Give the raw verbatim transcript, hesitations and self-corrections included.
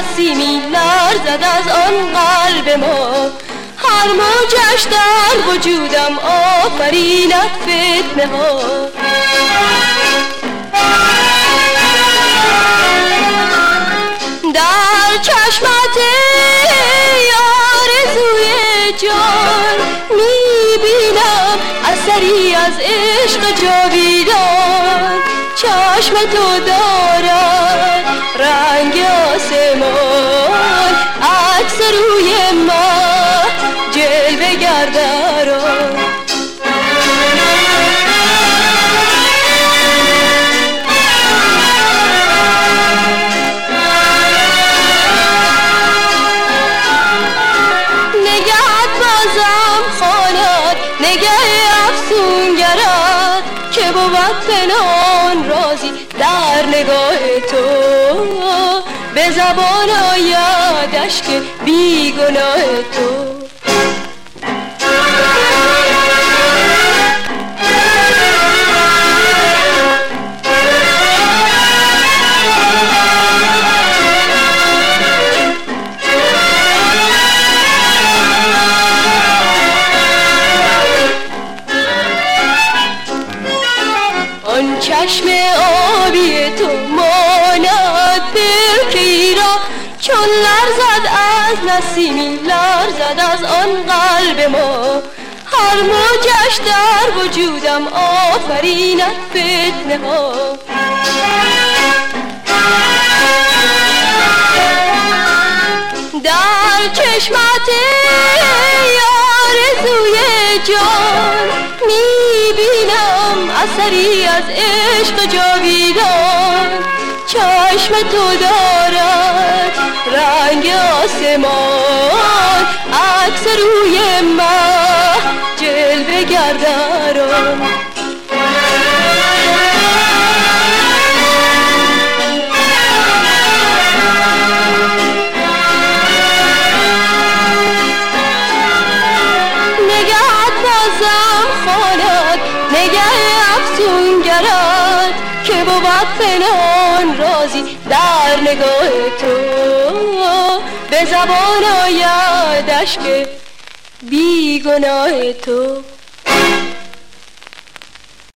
نسیمی لرزد از آن قلب ما، هر موجش در وجودم آفریند فتنه ها. در چشمت آرزوی جان میبینم اثری از عشق جاویدان، چشم تو دارد رنگ آسمان، عکس روی ما جلوه گرداران. نگهت بازم خواند نگه افسونگرد، که بود پنهان رازی در نگاه تو، به زبان آیدش که بی گناه تو. آن چشم آبی تو ماند برکی را، چون لرزد از نسیمی لرزد از آن قلب ما، هر موجش در وجودم آفریند فتنه ها. در چشمت آرزوی جان میبینم اثری از عشق جاویدان، چشم تو دارد رنگ آسمان، عکس روی ماه جلوه گرداران. نگهت بازم خواند نگه افسونگرد، که بود پنهان رازی در نگاه تو، به زبان آیدش که بی گناه تو.